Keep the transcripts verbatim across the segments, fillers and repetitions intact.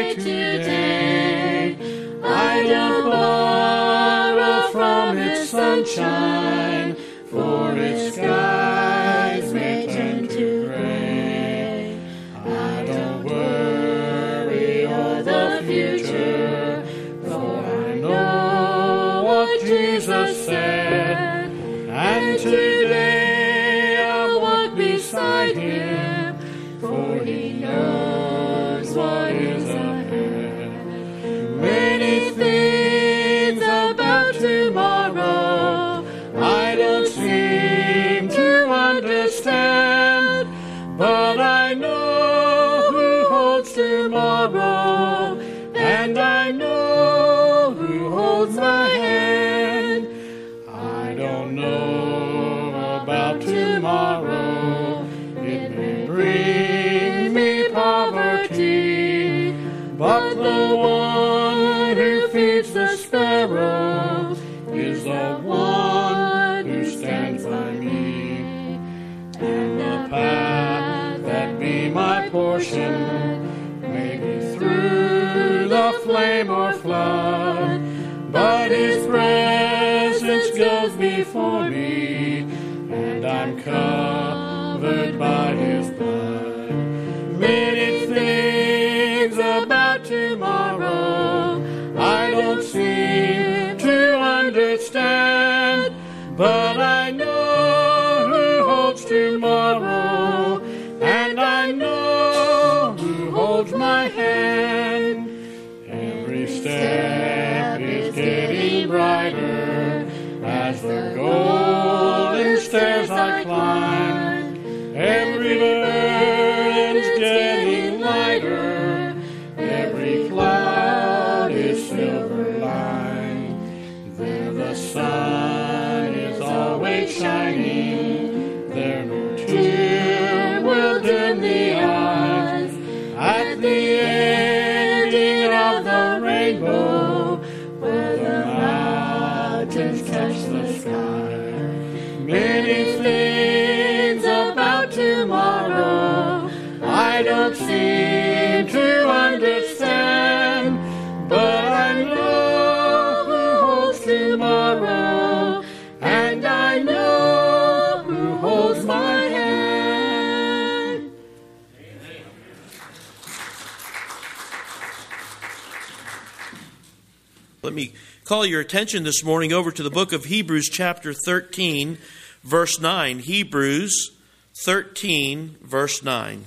day to day. I don't borrow from its sunshine, for its skies may turn to gray. I don't worry o'er the future, for I know what Jesus said, and today I'll walk beside him, for he knows what is ahead. Many things about tomorrow I don't seem to understand, but I know who holds tomorrow, and I know who holds my hand. I don't know about tomorrow, it may bring me poverty, but the one who feeds the sparrows is the one who stands by me. And the path that be my portion may be through the flame or flood, but his presence goes before me, and I'm covered by his blood. Many things about tomorrow I don't seem to understand, but I know who holds tomorrow, and I know who holds my hand. Every step is getting brighter as the golden stairs I climb. Every burden's getting lighter, every cloud is silver lined. There the sun is always shining, there no tear will dim the eyes. At the ending of the rainbow, where the mountains touch the sky. Many things about tomorrow I don't seem to understand, but I know who holds tomorrow, and I know who holds my hand. Let me call your attention this morning over to the book of Hebrews chapter thirteen, verse nine. Hebrews thirteen, verse nine.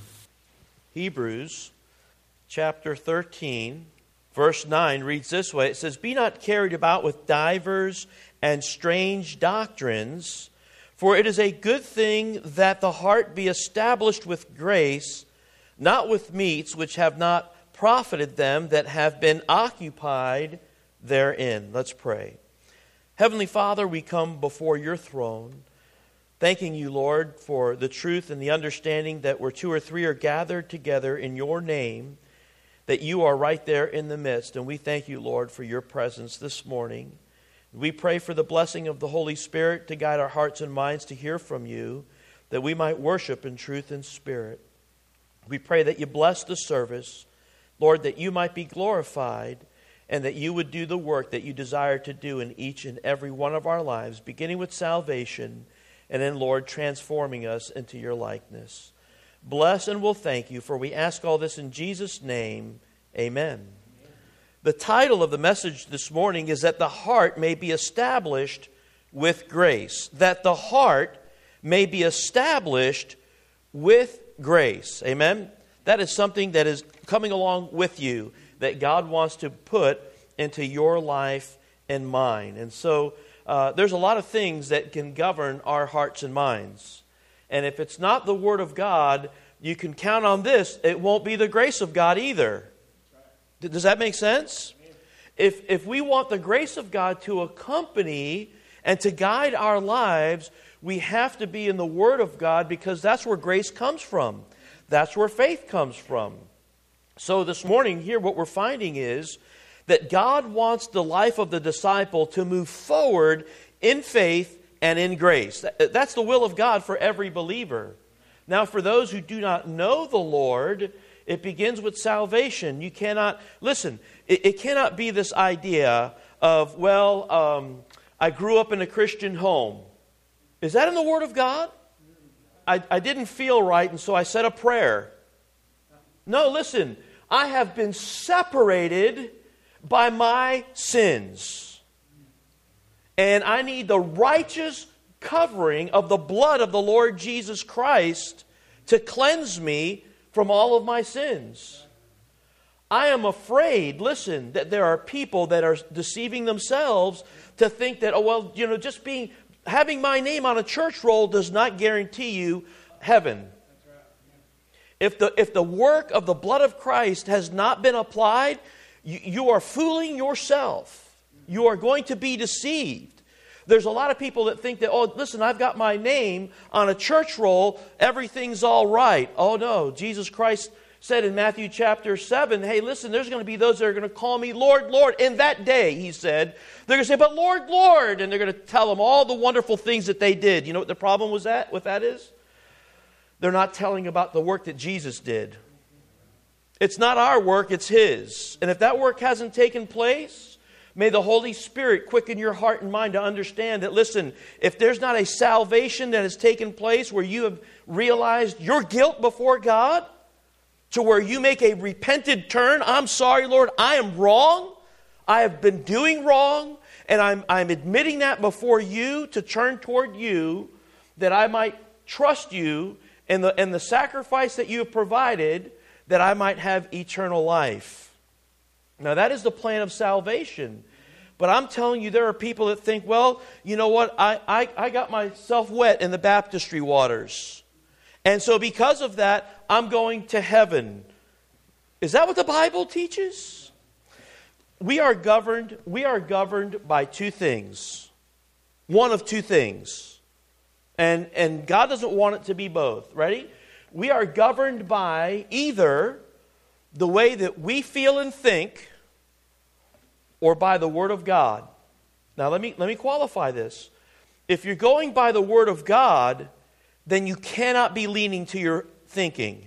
Hebrews chapter thirteen, verse nine reads this way. It says, "Be not carried about with divers and strange doctrines, for it is a good thing that the heart be established with grace, not with meats which have not profited them that have been occupied therein." Let's pray. Heavenly Father, we come before your throne, thanking you, Lord, for the truth and the understanding that where two or three are gathered together in your name, that you are right there in the midst. And we thank you, Lord, for your presence this morning. We pray for the blessing of the Holy Spirit to guide our hearts and minds to hear from you, that we might worship in truth and spirit. We pray that you bless the service, Lord, that you might be glorified, and that you would do the work that you desire to do in each and every one of our lives, beginning with salvation, and then, Lord, transforming us into your likeness. Bless and we'll thank you, for we ask all this in Jesus' name. Amen. Amen. The title of the message this morning is that the heart may be established with grace. That the heart may be established with grace. Amen? That is something that is coming along with you, that God wants to put into your life and mine. And so uh, there's a lot of things that can govern our hearts and minds. And if it's not the Word of God, you can count on this, it won't be the grace of God either. Does that make sense? If, if we want the grace of God to accompany and to guide our lives, we have to be in the Word of God, because that's where grace comes from. That's where faith comes from. So this morning here, what we're finding is that God wants the life of the disciple to move forward in faith and in grace. That's the will of God for every believer. Now, for those who do not know the Lord, It begins with salvation. You cannot, listen, it, it cannot be this idea of, well, um, I grew up in a Christian home. Is that in the Word of God? I, I didn't feel right, and so I said a prayer. No, listen, I have been separated by my sins. And I need the righteous covering of the blood of the Lord Jesus Christ to cleanse me from all of my sins. I am afraid, listen, that there are people that are deceiving themselves to think that, oh, well, you know, just being, having my name on a church roll does not guarantee you heaven. If the, if the work of the blood of Christ has not been applied, you, you are fooling yourself. You are going to be deceived. There's a lot of people that think that, oh, listen, I've got my name on a church roll, everything's all right. Oh, no. Jesus Christ said in Matthew chapter seven, hey, listen, there's going to be those that are going to call me Lord, Lord. In that day, he said, they're going to say, but Lord, Lord. And they're going to tell them all the wonderful things that they did. You know what the problem was that, with that is? They're not telling about the work that Jesus did. It's not our work, it's His. And if that work hasn't taken place, may the Holy Spirit quicken your heart and mind to understand that, listen, if there's not a salvation that has taken place where you have realized your guilt before God, to where you make a repented turn, I'm sorry, Lord, I am wrong, I have been doing wrong, and I'm, I'm admitting that before you to turn toward you, that I might trust you and the, and the sacrifice that you have provided, that I might have eternal life. Now, that is the plan of salvation. But I'm telling you, there are people that think, well, you know what, I, I, I got myself wet in the baptistry waters. And so because of that, I'm going to heaven. Is that what the Bible teaches? We are governed, we are governed by two things. One of two things. And, and God doesn't want it to be both. Ready? We are governed by either the way that we feel and think, or by the Word of God. Now let me let me qualify this. If you're going by the Word of God, then you cannot be leaning to your thinking.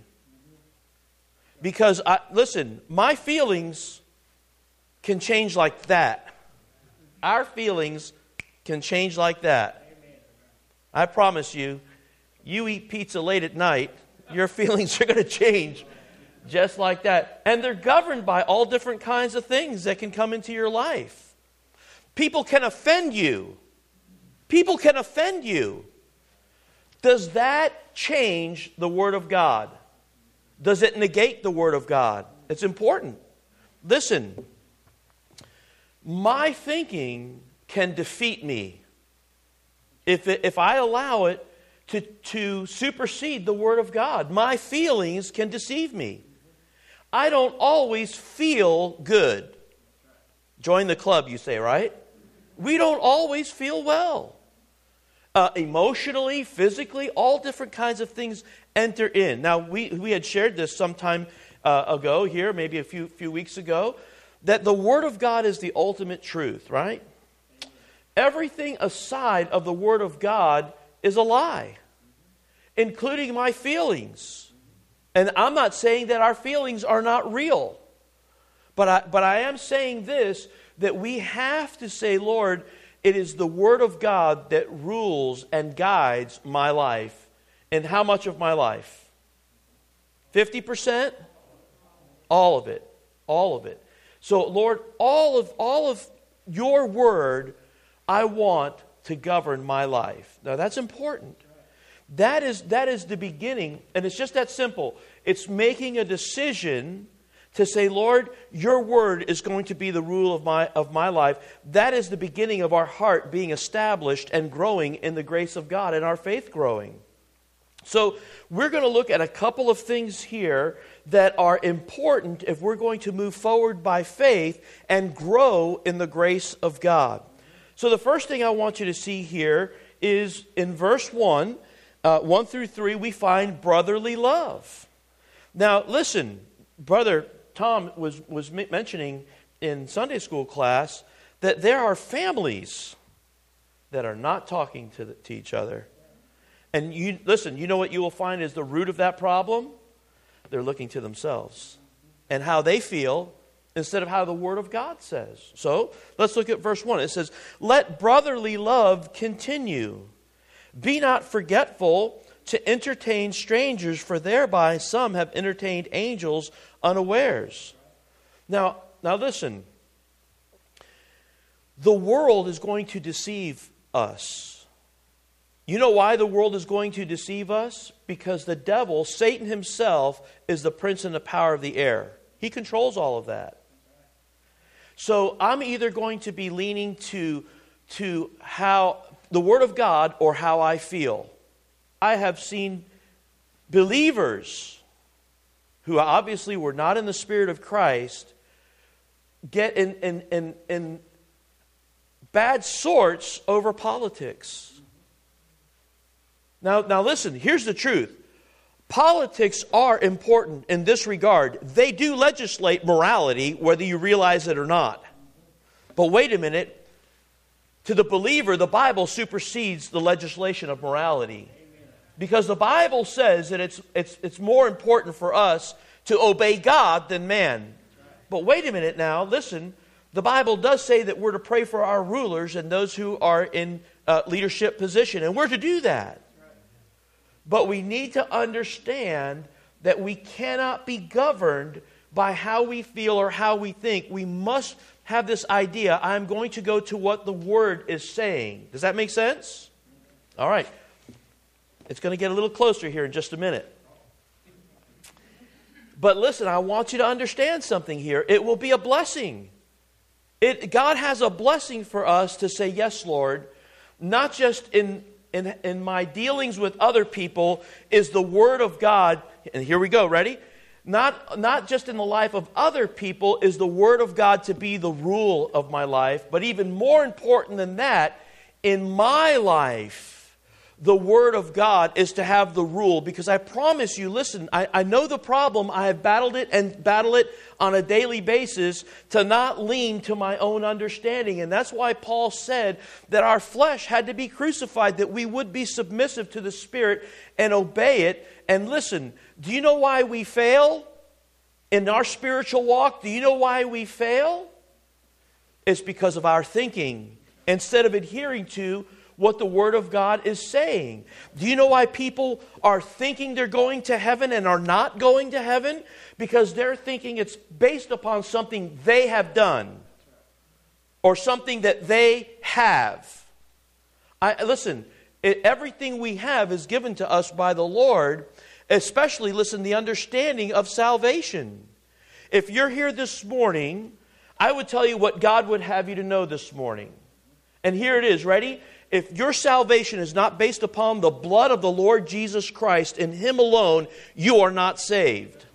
Because, I, listen, my feelings can change like that. Our feelings can change like that. I promise you, you eat pizza late at night, your feelings are going to change just like that. And they're governed by all different kinds of things that can come into your life. People can offend you. People can offend you. Does that change the Word of God? Does it negate the Word of God? It's important. Listen, my thinking can defeat me if, it, if I allow it to, to supersede the Word of God. My feelings can deceive me. I don't always feel good. Join the club, you say, right? We don't always feel well. Uh, emotionally, physically, all different kinds of things enter in. Now, we, we had shared this sometime uh, ago here, maybe a few, few weeks ago, that the Word of God is the ultimate truth, right? Everything aside of the Word of God is a lie, including my feelings. And I'm not saying that our feelings are not real. But I, but I am saying this, that we have to say, Lord, it is the Word of God that rules and guides my life. And how much of my life? fifty percent? All of it. All of it. So, Lord, all of, all of your Word, I want to govern my life. Now, that's important. That is, that is the beginning, and it's just that simple. It's making a decision to say, Lord, your Word is going to be the rule of my, of my life. That is the beginning of our heart being established and growing in the grace of God and our faith growing. So we're going to look at a couple of things here that are important if we're going to move forward by faith and grow in the grace of God. So the first thing I want you to see here is in verse one, Uh, one through three, we find brotherly love. Now, listen, Brother Tom was, was mentioning in Sunday school class that there are families that are not talking to, the, to each other. And you listen, you know what you will find is the root of that problem? They're looking to themselves and how they feel instead of how the Word of God says. So let's look at verse one. It says, let brotherly love continue. Be not forgetful to entertain strangers, for thereby some have entertained angels unawares. Now, now listen. The world is going to deceive us. You know why the world is going to deceive us? Because the devil, Satan himself, is the prince and the power of the air. He controls all of that. So I'm either going to be leaning to, to how the Word of God or how I feel. I have seen believers who obviously were not in the Spirit of Christ get in, in, in, in bad sorts over politics. Now, now listen, here's the truth. Politics are important in this regard. They do legislate morality, whether you realize it or not. But wait a minute. To the believer, the Bible supersedes the legislation of morality. Because the Bible says that it's, it's, it's more important for us to obey God than man. But wait a minute now, listen. The Bible does say that we're to pray for our rulers and those who are in uh, leadership position. And we're to do that. But we need to understand that we cannot be governed by how we feel or how we think. We must have this idea, I'm going to go to what the Word is saying. Does that make sense? All right. It's going to get a little closer here in just a minute. But listen, I want you to understand something here. It will be a blessing. It, God has a blessing for us to say, yes, Lord, not just in In, in my dealings with other people is the Word of God, and here we go, ready? Not, not just in the life of other people is the Word of God to be the rule of my life, but even more important than that, in my life, the Word of God is to have the rule. Because I promise you, listen, I, I know the problem. I have battled it and battle it on a daily basis to not lean to my own understanding. And that's why Paul said that our flesh had to be crucified, that we would be submissive to the Spirit and obey it. And listen, do you know why we fail in our spiritual walk? Do you know why we fail? It's because of our thinking instead of adhering to what the Word of God is saying. Do you know why people are thinking they're going to heaven and are not going to heaven? Because they're thinking it's based upon something they have done or something that they have. I, listen, it, everything we have is given to us by the Lord, especially, listen, the understanding of salvation. If you're here this morning, I would tell you what God would have you to know this morning. And here it is, ready? If your salvation is not based upon the blood of the Lord Jesus Christ and Him alone, you are not saved.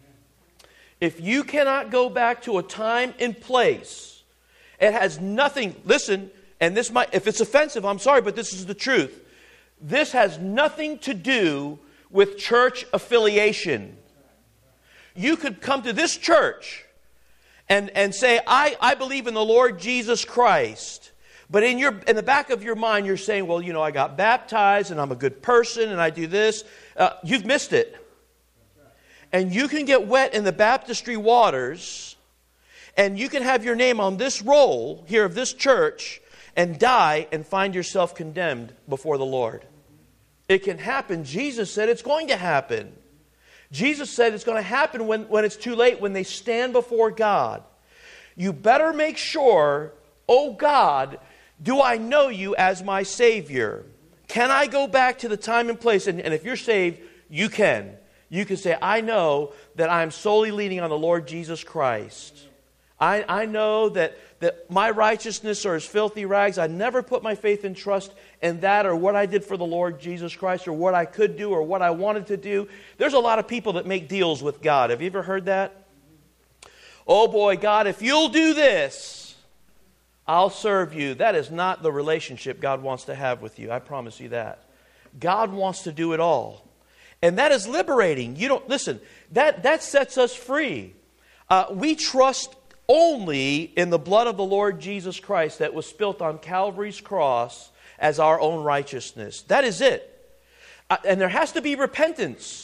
If you cannot go back to a time and place, it has nothing, listen, and this might, if it's offensive, I'm sorry, but this is the truth. This has nothing to do with church affiliation. You could come to this church and, and say, I, I believe in the Lord Jesus Christ. But in your in the back of your mind, you're saying, well, you know, I got baptized and I'm a good person and I do this. Uh, you've missed it. And you can get wet in the baptistry waters and you can have your name on this roll here of this church and die and find yourself condemned before the Lord. It can happen. Jesus said it's going to happen. Jesus said it's going to happen when, when it's too late, when they stand before God. You better make sure, oh God, do I know you as my Savior? Can I go back to the time and place? And, and if you're saved, you can. You can say, I know that I'm solely leaning on the Lord Jesus Christ. I, I know that, that my righteousness are as filthy rags. I never put my faith and trust in that or what I did for the Lord Jesus Christ or what I could do or what I wanted to do. There's a lot of people that make deals with God. Have you ever heard that? Oh boy, God, if you'll do this, I'll serve you. That is not the relationship God wants to have with you. I promise you that. God wants to do it all. And that is liberating. You don't, listen, that, that sets us free. Uh, we trust only in the blood of the Lord Jesus Christ that was spilt on Calvary's cross as our own righteousness. That is it. Uh, and there has to be repentance.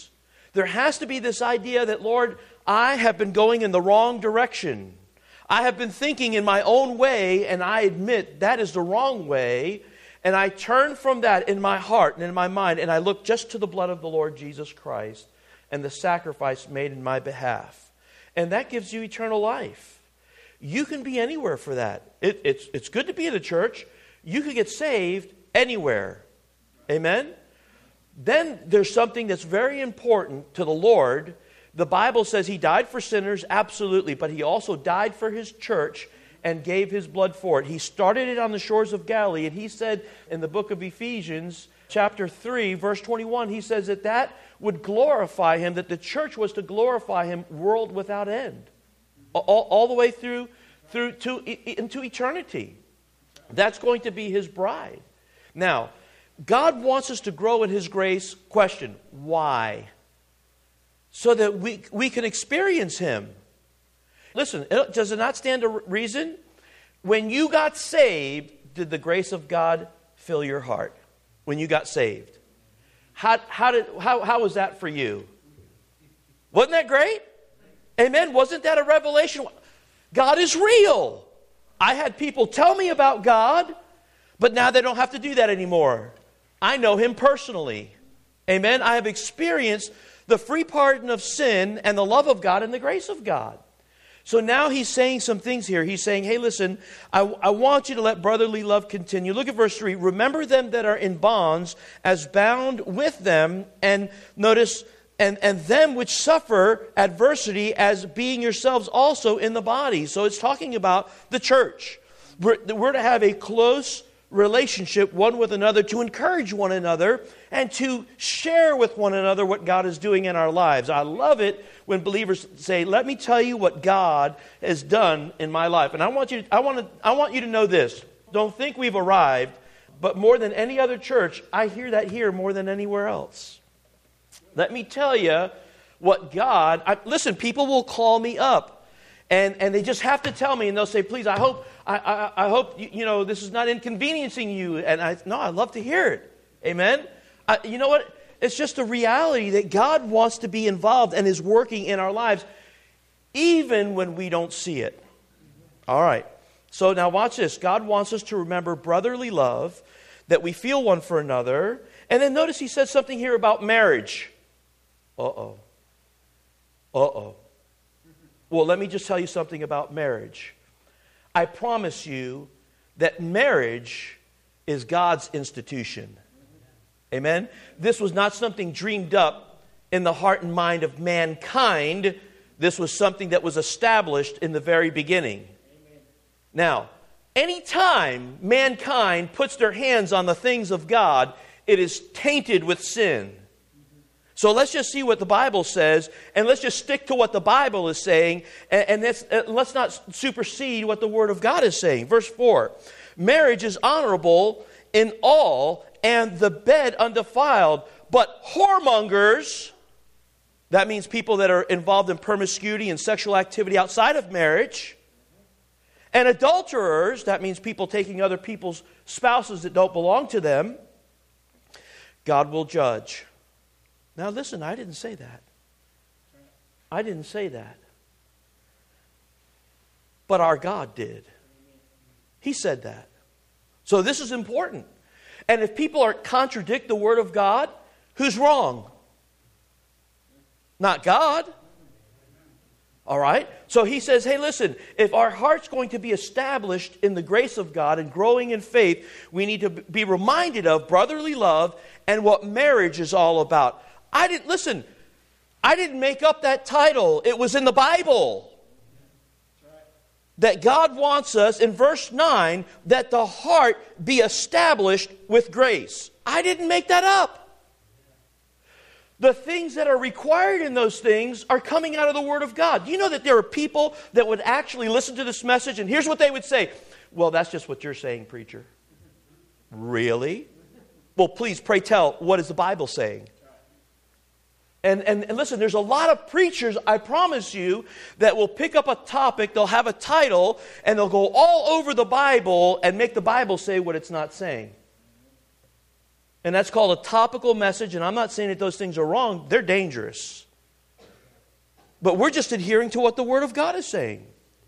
There has to be this idea that, Lord, I have been going in the wrong direction. I have been thinking in my own way, and I admit that is the wrong way. And I turn from that in my heart and in my mind, and I look just to the blood of the Lord Jesus Christ and the sacrifice made in my behalf. And that gives you eternal life. You can be anywhere for that. It, it's, it's good to be in a church. You can get saved anywhere. Amen? Then there's something that's very important to the Lord. The Bible says He died for sinners, absolutely, but He also died for His church and gave His blood for it. He started it on the shores of Galilee, and He said in the book of Ephesians, chapter three, verse twenty-one, He says that that would glorify Him, that the church was to glorify Him world without end, all, all the way through, through to, into eternity. That's going to be His bride. Now, God wants us to grow in His grace. Question, why? So that we, we can experience Him. Listen, does it not stand to reason? When you got saved, did the grace of God fill your heart? When you got saved. How, how, did, how, how was that for you? Wasn't that great? Amen? Wasn't that a revelation? God is real. I had people tell me about God, but now they don't have to do that anymore. I know Him personally. Amen? I have experienced the free pardon of sin and the love of God and the grace of God. So now He's saying some things here. He's saying, hey, listen, I, I want you to let brotherly love continue. Look at verse three. Remember them that are in bonds as bound with them. And notice, and, and them which suffer adversity as being yourselves also in the body. So it's talking about the church. We're, we're to have a close relationship one with another, to encourage one another and to share with one another what God is doing in our lives. I love it when believers say, let me tell you what God has done in my life. And I want you to, I want to, I want you to know this. Don't think we've arrived, but more than any other church, I hear that here more than anywhere else. Let me tell you what God, I, listen, people will call me up. And and they just have to tell me, and they'll say, please, I hope I, I, I hope you, you know this is not inconveniencing you. And I no, I'd love to hear it. Amen. I, you know what? It's just a reality that God wants to be involved and is working in our lives, even when we don't see it. All right. So now watch this. God wants us to remember brotherly love, that we feel one for another. And then notice He says something here about marriage. Uh-oh. Uh-oh. Well, let me just tell you something about marriage. I promise you that marriage is God's institution. Amen? This was not something dreamed up in the heart and mind of mankind. This was something that was established in the very beginning. Amen. Now, anytime mankind puts their hands on the things of God, it is tainted with sin. So let's just see what the Bible says, and let's just stick to what the Bible is saying, and, and let's, uh, let's not supersede what the Word of God is saying. Verse four, marriage is honorable in all, and the bed undefiled, but whoremongers, that means people that are involved in promiscuity and sexual activity outside of marriage, and adulterers, that means people taking other people's spouses that don't belong to them, God will judge. Now listen, I didn't say that. I didn't say that. But our God did. He said that. So this is important. And if people are contradict the Word of God, who's wrong? Not God. All right? So He says, hey, listen, if our heart's going to be established in the grace of God and growing in faith, we need to be reminded of brotherly love and what marriage is all about. I didn't, listen, I didn't make up that title. It was in the Bible. That God wants us, in verse nine, that the heart be established with grace. I didn't make that up. The things that are required in those things are coming out of the Word of God. Do you know that there are people that would actually listen to this message, and here's what they would say. Well, that's just what you're saying, preacher. Really? Well, please, pray tell, what is the Bible saying? And, and, and listen, there's a lot of preachers, I promise you, that will pick up a topic, they'll have a title, and they'll go all over the Bible and make the Bible say what it's not saying. And that's called a topical message, and I'm not saying that those things are wrong. They're dangerous. But we're just adhering to what the Word of God is saying.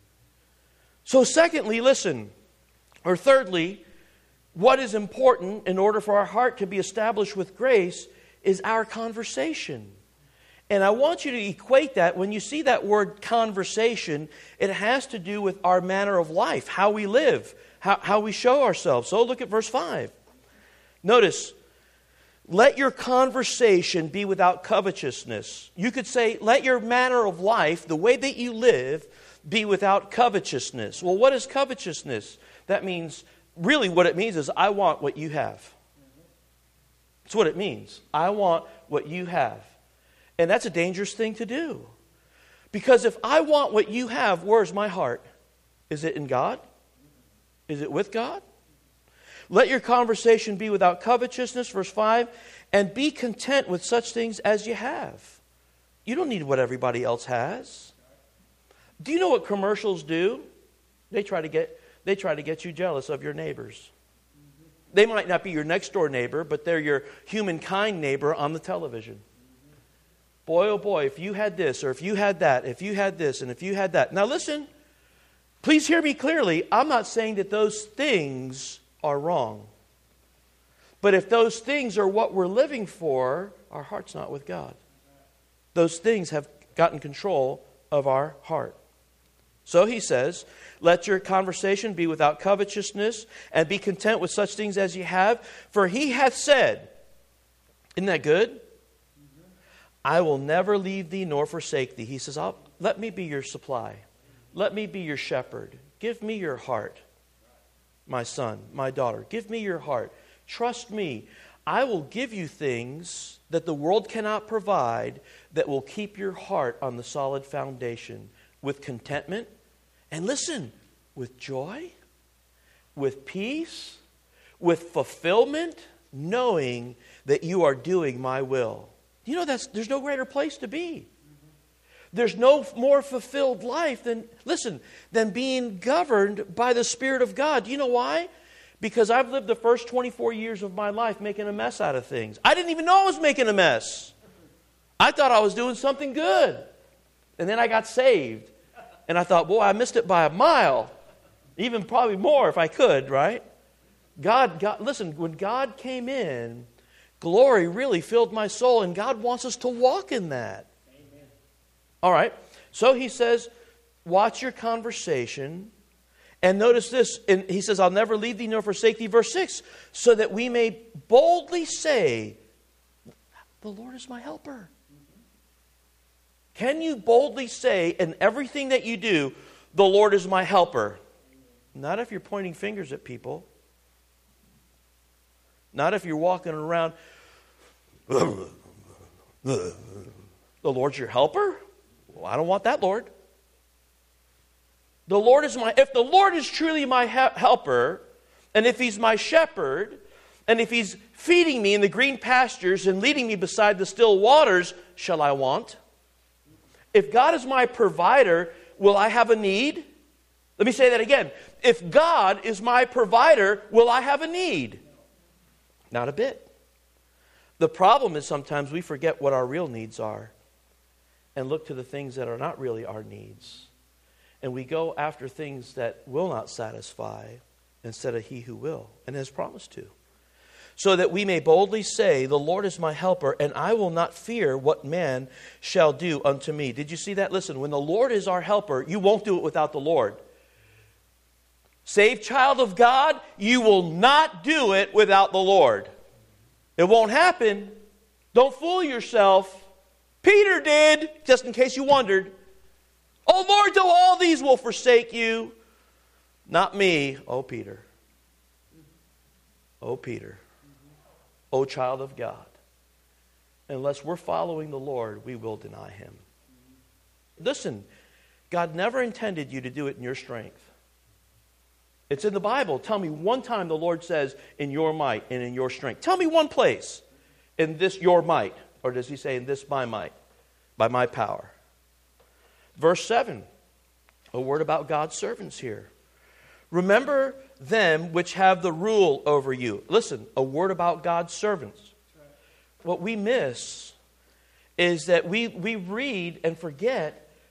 So secondly, listen, or thirdly, what is important in order for our heart to be established with grace is our conversation. And I want you to equate that. When you see that word conversation, it has to do with our manner of life, how we live, how, how we show ourselves. So look at verse five. Notice, let your conversation be without covetousness. You could say, let your manner of life, the way that you live, be without covetousness. Well, what is covetousness? That means, really what it means is, I want what you have. That's what it means. I want what you have. And that's a dangerous thing to do. Because if I want what you have, where's my heart? Is it in God? Is it with God? Let your conversation be without covetousness, verse five, and be content with such things as you have. You don't need what everybody else has. Do you know what commercials do? They try to get, they try to get you jealous of your neighbors. They might not be your next door neighbor, but they're your humankind neighbor on the television. Boy, oh boy, if you had this, or if you had that, if you had this, and if you had that. Now listen, please hear me clearly. I'm not saying that those things are wrong. But if those things are what we're living for, our heart's not with God. Those things have gotten control of our heart. So he says, let your conversation be without covetousness, and be content with such things as you have. For he hath said, isn't that good? I will never leave thee nor forsake thee. He says, I'll, let me be your supply. Let me be your shepherd. Give me your heart, my son, my daughter. Give me your heart. Trust me. I will give you things that the world cannot provide that will keep your heart on the solid foundation with contentment. And listen, with joy, with peace, with fulfillment, knowing that you are doing my will. You know, that's there's no greater place to be. There's no more fulfilled life than, listen, than being governed by the Spirit of God. Do you know why? Because I've lived the first twenty-four years of my life making a mess out of things. I didn't even know I was making a mess. I thought I was doing something good. And then I got saved. And I thought, boy, I missed it by a mile. Even probably more if I could, right? God, God, listen, when God came in, glory really filled my soul, and God wants us to walk in that. Amen. All right. So he says, watch your conversation. And notice this. And he says, I'll never leave thee nor forsake thee. Verse six. So that we may boldly say, the Lord is my helper. Mm-hmm. Can you boldly say in everything that you do, the Lord is my helper? Amen. Not if you're pointing fingers at people. Not if you're walking around, the Lord's your helper? Well, I don't want that, Lord. The Lord is my, if the Lord is truly my he- helper, and if He's my shepherd, and if He's feeding me in the green pastures and leading me beside the still waters, shall I want? If God is my provider, will I have a need? Let me say that again. If God is my provider, will I have a need? Not a bit. The problem is sometimes we forget what our real needs are and look to the things that are not really our needs. And we go after things that will not satisfy instead of He who will and has promised to. So that we may boldly say, the Lord is my helper, and I will not fear what man shall do unto me. Did you see that? Listen, when the Lord is our helper, you won't do it without the Lord. Saved child of God, you will not do it without the Lord. It won't happen. Don't fool yourself. Peter did, just in case you wondered. Oh Lord, though all these will forsake you, not me. Oh Peter. Oh Peter. Oh child of God. Unless we're following the Lord, we will deny Him. Listen, God never intended you to do it in your strength. It's in the Bible. Tell me one time the Lord says, in your might and in your strength. Tell me one place in this your might. Or does He say, in this my might, by my power? Verse seven, a word about God's servants here. Remember them which have the rule over you. Listen, a word about God's servants. What we miss is that we, we read and forget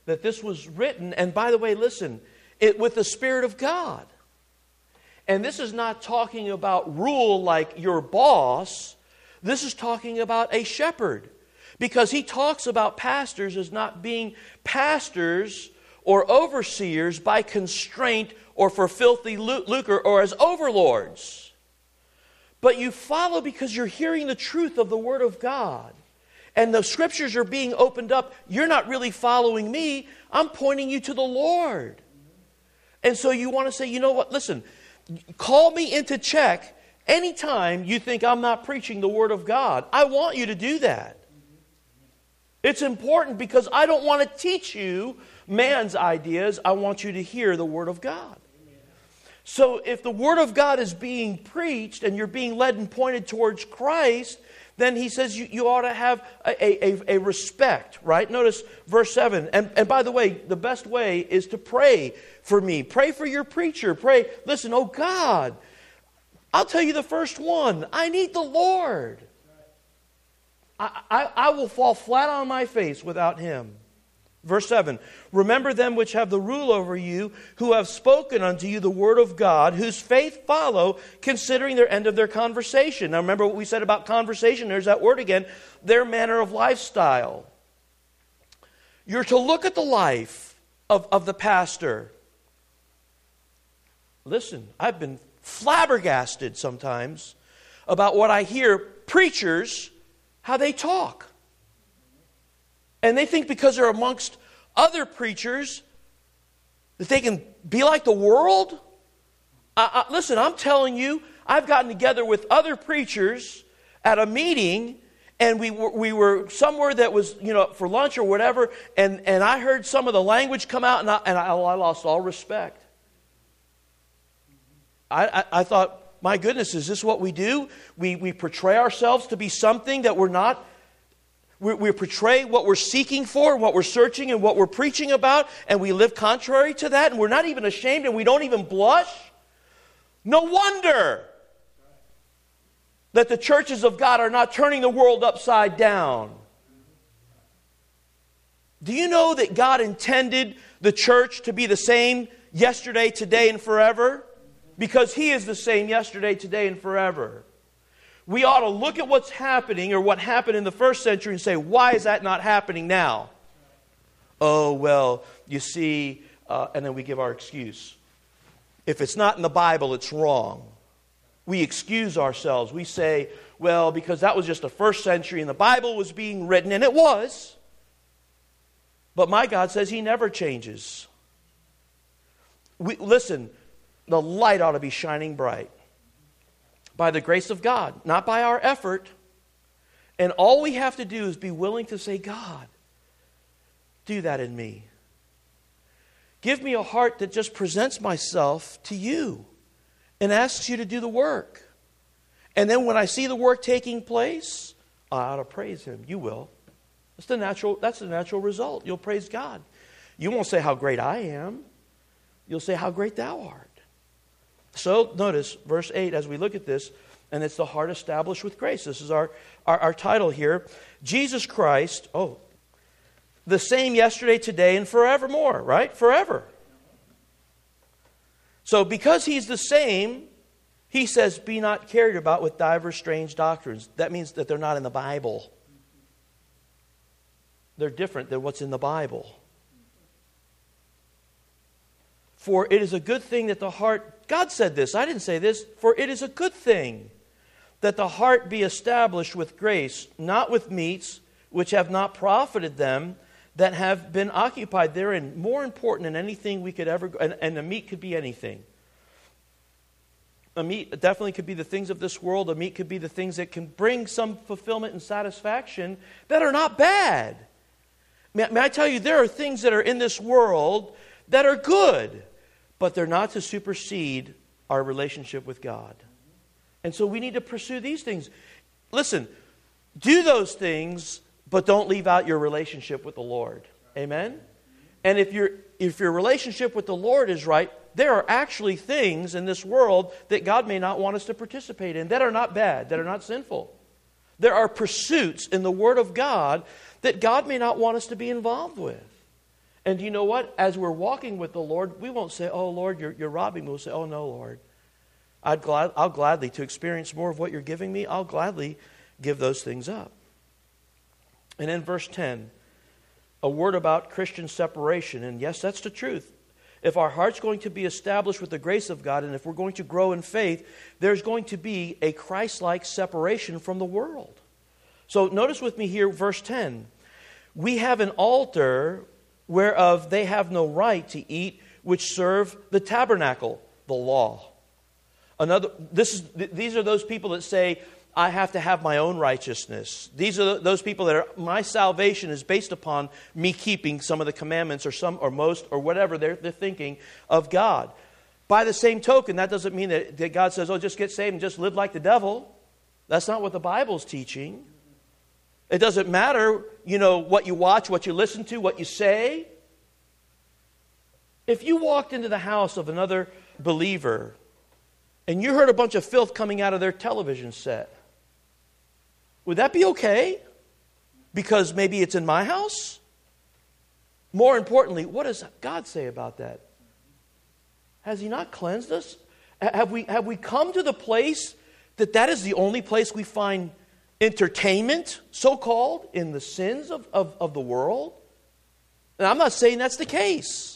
that this was written, and by the way, listen, it with the Spirit of God. And this is not talking about rule like your boss. This is talking about a shepherd. Because he talks about pastors as not being pastors or overseers by constraint or for filthy lucre or as overlords. But you follow because you're hearing the truth of the Word of God. And the Scriptures are being opened up. You're not really following me. I'm pointing you to the Lord. And so you want to say, you know what, listen, call me into check anytime you think I'm not preaching the Word of God. I want you to do that. It's important because I don't want to teach you man's ideas. I want you to hear the Word of God. So if the Word of God is being preached and you're being led and pointed towards Christ, then he says you, you ought to have a, a, a respect, right? Notice verse seven. And, and by the way, the best way is to pray for me. Pray for your preacher. Pray, listen, oh God, I'll tell you the first one. I need the Lord. I, I, I will fall flat on my face without Him. Verse seven, remember them which have the rule over you, who have spoken unto you the word of God, whose faith follow, considering their end of their conversation. Now remember what we said about conversation. There's that word again. Their manner of lifestyle. You're to look at the life of, of the pastor. Listen, I've been flabbergasted sometimes about what I hear preachers, how they talk. And they think because they're amongst other preachers that they can be like the world. I, I, listen, I'm telling you, I've gotten together with other preachers at a meeting, and we were, we were somewhere that was, you know, for lunch or whatever, and, and I heard some of the language come out, and I, and I, I lost all respect. I, I, I thought, my goodness, is this what we do? We, we portray ourselves to be something that we're not. We, we portray what we're seeking for, what we're searching, and what we're preaching about, and we live contrary to that, and we're not even ashamed, and we don't even blush. No wonder that the churches of God are not turning the world upside down. Do you know that God intended the church to be the same yesterday, today, and forever? Because He is the same yesterday, today, and forever. We ought to look at what's happening or what happened in the first century and say, why is that not happening now? Oh, well, you see, uh, and then we give our excuse. If it's not in the Bible, it's wrong. We excuse ourselves. We say, well, because that was just the first century and the Bible was being written, and it was. But my God says He never changes. We, listen, the light ought to be shining bright. By the grace of God, not by our effort. And all we have to do is be willing to say, God, do that in me. Give me a heart that just presents myself to you and asks you to do the work. And then when I see the work taking place, I ought to praise Him. You will. That's the natural, that's the natural result. You'll praise God. You won't say how great I am. You'll say how great Thou art. So notice verse eight as we look at this, and it's the heart established with grace. This is our, our, our title here. Jesus Christ, oh, the same yesterday, today, and forevermore, right? Forever. So because He's the same, He says, be not carried about with divers strange doctrines. That means that they're not in the Bible. They're different than what's in the Bible. For it is a good thing that the heart, God said this, I didn't say this, for it is a good thing that the heart be established with grace, not with meats which have not profited them that have been occupied therein. More important than anything we could ever, and, and a meat could be anything. A meat definitely could be the things of this world. A meat could be the things that can bring some fulfillment and satisfaction that are not bad. May, may I tell you, there are things that are in this world that are good, but they're not to supersede our relationship with God. And so we need to pursue these things. Listen, do those things, but don't leave out your relationship with the Lord. Amen? And if your if your relationship with the Lord is right, there are actually things in this world that God may not want us to participate in that are not bad, that are not sinful. There are pursuits in the Word of God that God may not want us to be involved with. And you know what? As we're walking with the Lord, we won't say, oh, Lord, you're, you're robbing me. We'll say, oh, no, Lord. I'd glad, I'll gladly, to experience more of what you're giving me, I'll gladly give those things up. And in verse ten, a word about Christian separation. And yes, that's the truth. If our heart's going to be established with the grace of God, and if we're going to grow in faith, there's going to be a Christ-like separation from the world. So notice with me here, verse ten. We have an altar whereof they have no right to eat, which serve the tabernacle, the law. Another, this is, these are those people that say, I have to have my own righteousness. These are those people that are, my salvation is based upon me keeping some of the commandments or some or most or whatever they're, they're thinking of God. By the same token, that doesn't mean that, that God says, oh, just get saved and just live like the devil. That's not what the Bible's teaching. It doesn't matter, you know, what you watch, what you listen to, what you say. If you walked into the house of another believer and you heard a bunch of filth coming out of their television set, would that be okay? Because maybe it's in my house? More importantly, what does God say about that? Has He not cleansed us? Have we, have we come to the place that that is the only place we find entertainment, so-called, in the sins of, of, of the world? And I'm not saying that's the case.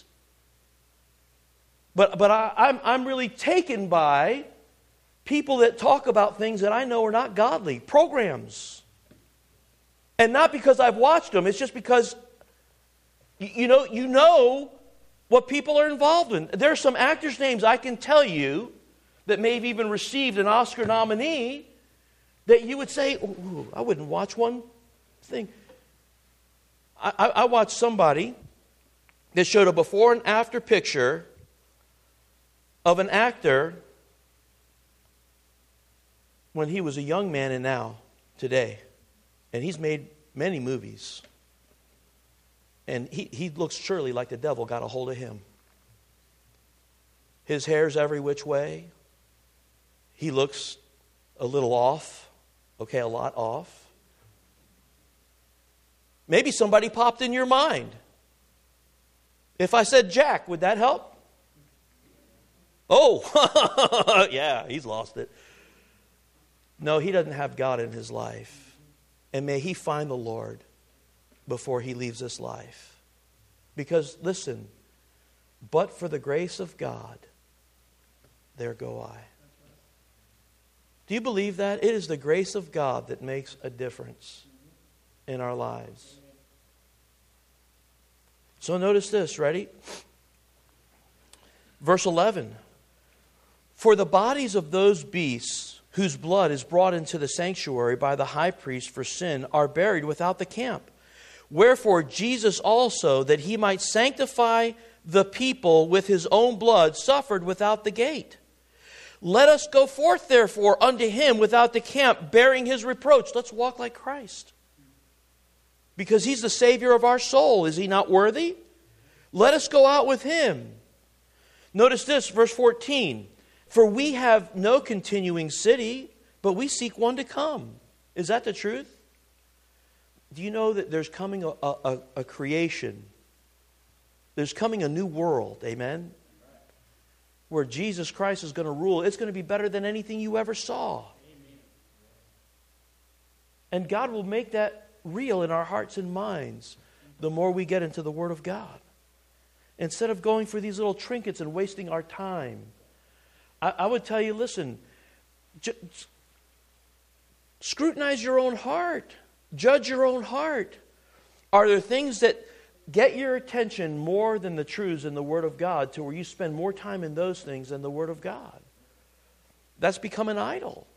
But, but I, I'm, I'm really taken by people that talk about things that I know are not godly. Programs. And not because I've watched them. It's just because, you know, you know what people are involved in. There are some actors' names I can tell you that may have even received an Oscar nominee that you would say, oh, I wouldn't watch one thing. I, I, I watched somebody that showed a before and after picture of an actor when he was a young man and now, today. And he's made many movies. And he, he looks surely like the devil got a hold of him. His hair's every which way. He looks a little off. Okay, a lot off. Maybe somebody popped in your mind. If I said Jack, would that help? Oh, yeah, he's lost it. No, he doesn't have God in his life. And may he find the Lord before he leaves this life. Because, listen, but for the grace of God, there go I. Do you believe that? It is the grace of God that makes a difference in our lives. So notice this, ready? Verse eleven. For the bodies of those beasts whose blood is brought into the sanctuary by the high priest for sin are buried without the camp. Wherefore Jesus also, that he might sanctify the people with his own blood, suffered without the gate. Let us go forth, therefore, unto him without the camp, bearing his reproach. Let's walk like Christ. Because he's the Savior of our soul. Is he not worthy? Let us go out with him. Notice this, verse fourteen. For we have no continuing city, but we seek one to come. Is that the truth? Do you know that there's coming a, a, a creation? There's coming a new world, amen? Where Jesus Christ is going to rule. It's going to be better than anything you ever saw. Amen. And God will make that real in our hearts and minds the more we get into the Word of God. Instead of going for these little trinkets and wasting our time, I, I would tell you, listen, j- scrutinize your own heart. Judge your own heart. Are there things that get your attention more than the truths in the Word of God, to where you spend more time in those things than the Word of God? That's become an idol.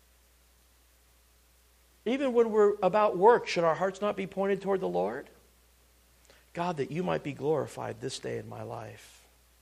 Even when we're about work, should our hearts not be pointed toward the Lord? God, that you might be glorified this day in my life.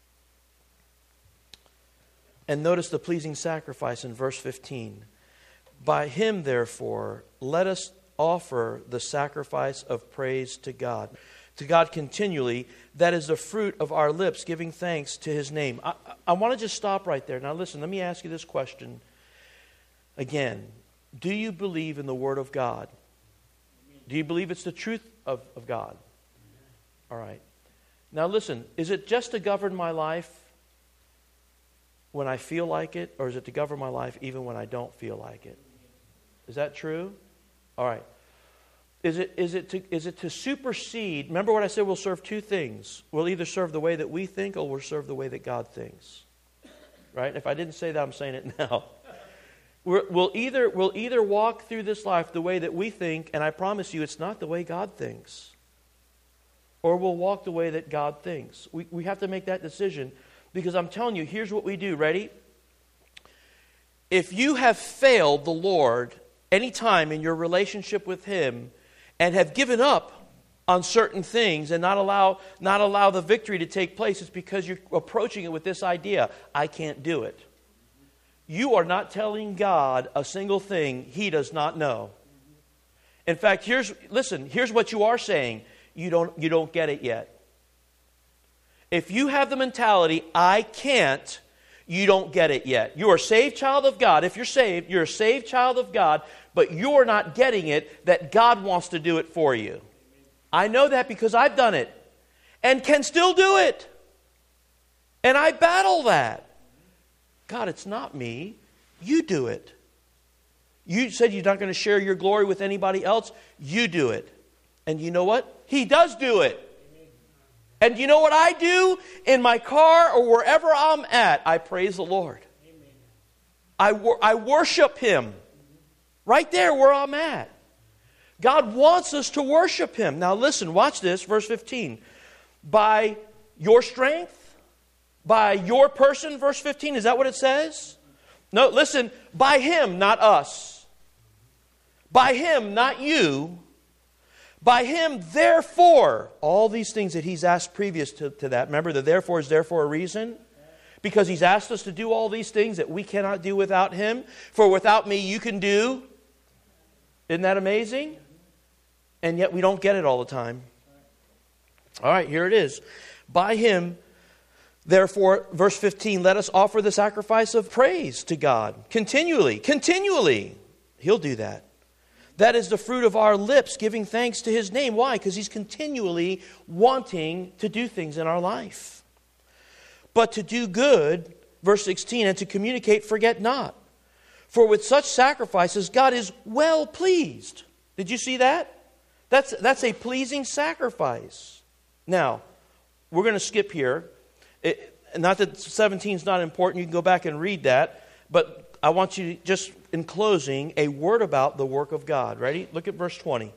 And notice the pleasing sacrifice in verse fifteen. By him, therefore, let us offer the sacrifice of praise to God. To God continually, that is the fruit of our lips, giving thanks to his name. I, I want to just stop right there. Now listen, let me ask you this question again. Do you believe in the Word of God? Do you believe it's the truth of, of God? All right. Now listen, is it just to govern my life when I feel like it, or is it to govern my life even when I don't feel like it? Is that true? All right. Is it, is it to, is it to supersede? Remember what I said, we'll serve two things. We'll either serve the way that we think, or we'll serve the way that God thinks. Right? If I didn't say that, I'm saying it now. We're, we'll either we'll either walk through this life the way that we think, and I promise you it's not the way God thinks. Or we'll walk the way that God thinks. We, we have to make that decision, because I'm telling you, here's what we do. Ready? If you have failed the Lord any time in your relationship with Him, and have given up on certain things and not allow not allow the victory to take place, it's because you're approaching it with this idea, I can't do it. You are not telling God a single thing He does not know. In fact, here's listen, here's what you are saying. You don't you don't get it yet. If you have the mentality, I can't, you don't get it yet. You are a saved child of God. If you're saved, you're a saved child of God, but you're not getting it that God wants to do it for you. I know that because I've done it and can still do it. And I battle that. God, it's not me. You do it. You said you're not going to share your glory with anybody else. You do it. And you know what? He does do it. And you know what I do in my car or wherever I'm at? I praise the Lord. I, wor- I worship Him right there where I'm at. God wants us to worship Him. Now listen, watch this, verse fifteen. By your strength, by your person, verse fifteen, is that what it says? No, listen, by Him, not us. By Him, not you. By Him, therefore, all these things that He's asked previous to, to that. Remember, the therefore is there for a reason. Because He's asked us to do all these things that we cannot do without Him. For without me, you can do. Isn't that amazing? And yet we don't get it all the time. All right, here it is. By Him, therefore, verse fifteen, let us offer the sacrifice of praise to God. Continually, continually. He'll do that. That is the fruit of our lips, giving thanks to His name. Why? Because He's continually wanting to do things in our life. But to do good, verse sixteen, and to communicate, forget not. For with such sacrifices, God is well pleased. Did you see that? That's, that's a pleasing sacrifice. Now, we're going to skip here. It, not that seventeen is not important. You can go back and read that. But I want you to just, in closing, a word about the work of God. Ready? Look at verse twenty.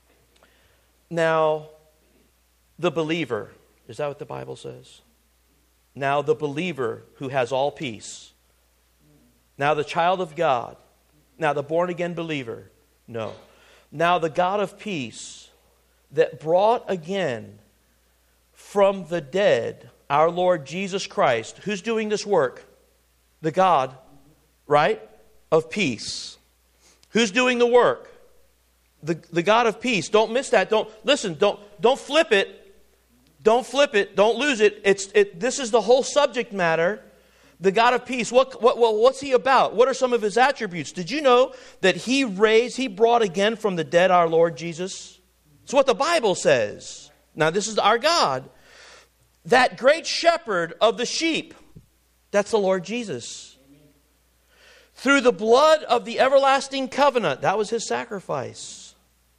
Now, the believer. Is that what the Bible says? Now, the believer who has all peace. Now, the child of God. Now, the born-again believer. No. Now, the God of peace that brought again from the dead our Lord Jesus Christ. Who's doing this work? The God, right, of peace. Who's doing the work? The, the God of peace. Don't miss that. Don't listen. Don't don't flip it. Don't flip it. Don't lose it. It's it. This is the whole subject matter. The God of peace. What what well, what's He about? What are some of His attributes? Did you know that He raised, He brought again from the dead our Lord Jesus? It's what the Bible says. Now this is our God. That great shepherd of the sheep. That's the Lord Jesus. Through the blood of the everlasting covenant. That was His sacrifice.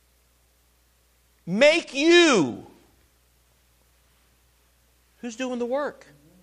Make you. Who's doing the work?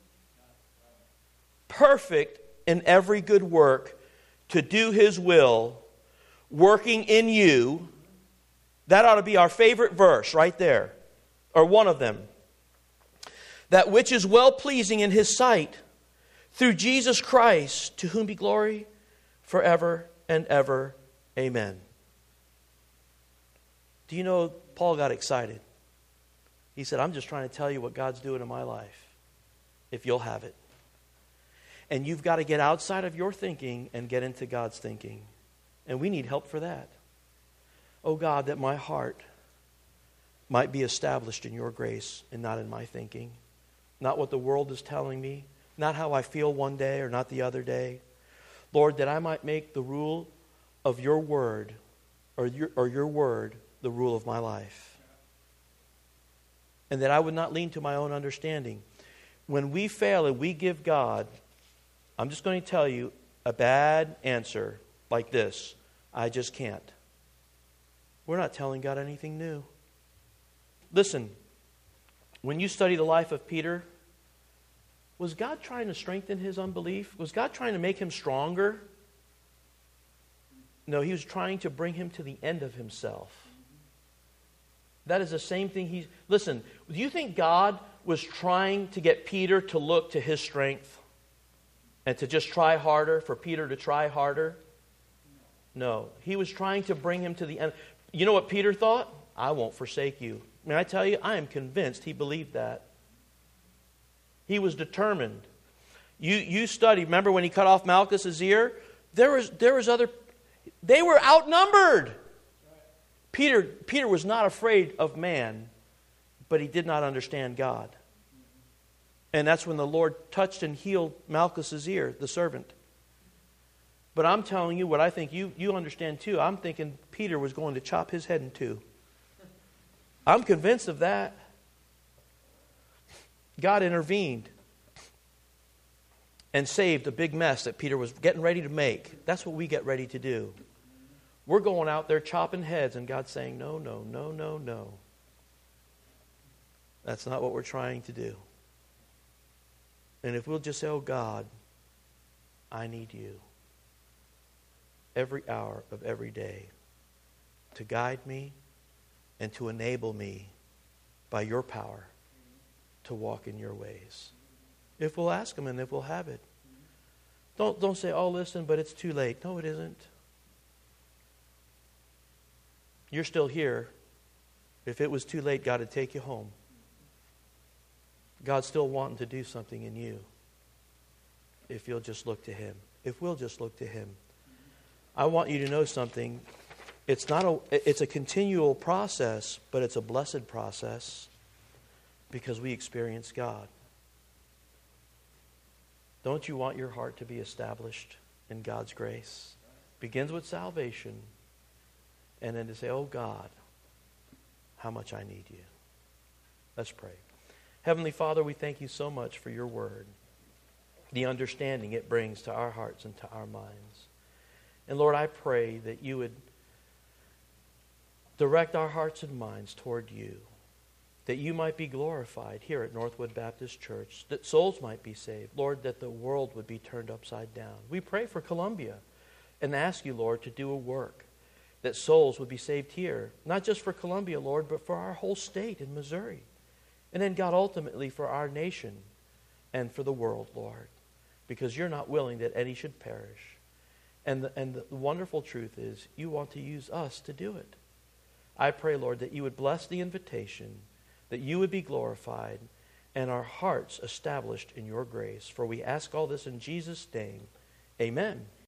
Perfect in every good work to do His will, working in you. That ought to be our favorite verse right there. Or one of them. That which is well-pleasing in His sight, through Jesus Christ, to whom be glory forever and ever. Amen. Do you know Paul got excited? He said, I'm just trying to tell you what God's doing in my life, if you'll have it. And you've got to get outside of your thinking and get into God's thinking. And we need help for that. Oh God, that my heart might be established in your grace and not in my thinking. Not what the world is telling me. Not how I feel one day or not the other day. Lord, that I might make the rule of your word or your, or your word the rule of my life. and that I would not lean to my own understanding. When we fail and we give God, I'm just going to tell you, a bad answer like this: I just can't. We're not telling God anything new. Listen, when you study the life of Peter, was God trying to strengthen his unbelief? Was God trying to make him stronger? No, he was trying to bring him to the end of himself. That is the same thing he's... Listen, do you think God was trying to get Peter to look to his strength and to just try harder, for Peter to try harder? No. He was trying to bring him to the end. You know what Peter thought? I won't forsake you. May I tell you, I am convinced he believed that. He was determined. You you study, remember when he cut off Malchus's ear? There was there was other... They were outnumbered. Peter, Peter was not afraid of man, but he did not understand God. And that's when the Lord touched and healed Malchus's ear, the servant. But I'm telling you what I think you, you understand too. I'm thinking Peter was going to chop his head in two. I'm convinced of that. God intervened and saved a big mess that Peter was getting ready to make. That's what we get ready to do. We're going out there chopping heads, and God's saying, no, no, no, no, no. That's not what we're trying to do. And if we'll just say, oh God, I need you every hour of every day to guide me and to enable me by your power to walk in your ways. If we'll ask him and if we'll have it. Don't, don't say, oh, listen, but it's too late. No, it isn't. You're still here. If it was too late, God would take you home. God's still wanting to do something in you if you'll just look to him. If we'll just look to him. I want you to know something. It's not a it's a continual process, but it's a blessed process because we experience God. Don't you want your heart to be established in God's grace? Begins with salvation, and then to say, oh God, how much I need you. Let's pray. Heavenly Father, we thank you so much for your word, the understanding it brings to our hearts and to our minds. And Lord, I pray that you would direct our hearts and minds toward you, that you might be glorified here at Northwood Baptist Church, that souls might be saved. Lord, that the world would be turned upside down. We pray for Columbia and ask you, Lord, to do a work, that souls would be saved here, not just for Columbia, Lord, but for our whole state in Missouri. And then, God, ultimately for our nation and for the world, Lord, because you're not willing that any should perish. And the, and the wonderful truth is you want to use us to do it. I pray, Lord, that you would bless the invitation, that you would be glorified, and our hearts established in your grace. For we ask all this in Jesus' name. Amen.